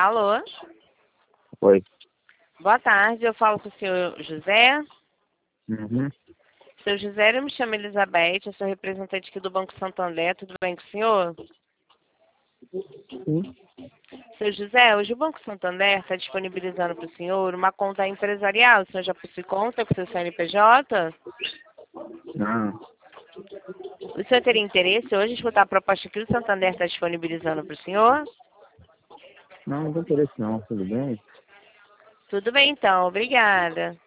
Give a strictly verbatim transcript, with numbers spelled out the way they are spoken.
Alô? Oi. Boa tarde, eu falo com o senhor José. Uhum. Seu José, eu me chamo Elizabeth, eu sou representante aqui do Banco Santander, tudo bem com o senhor? Sim. Seu José, hoje o Banco Santander está disponibilizando para o senhor uma conta empresarial. O senhor já possui conta com seu C N P J? Não. O senhor teria interesse hoje em escutar a proposta que o Santander está disponibilizando para o senhor? Não, não tem interesse não. Tudo bem? Tudo bem então, obrigada.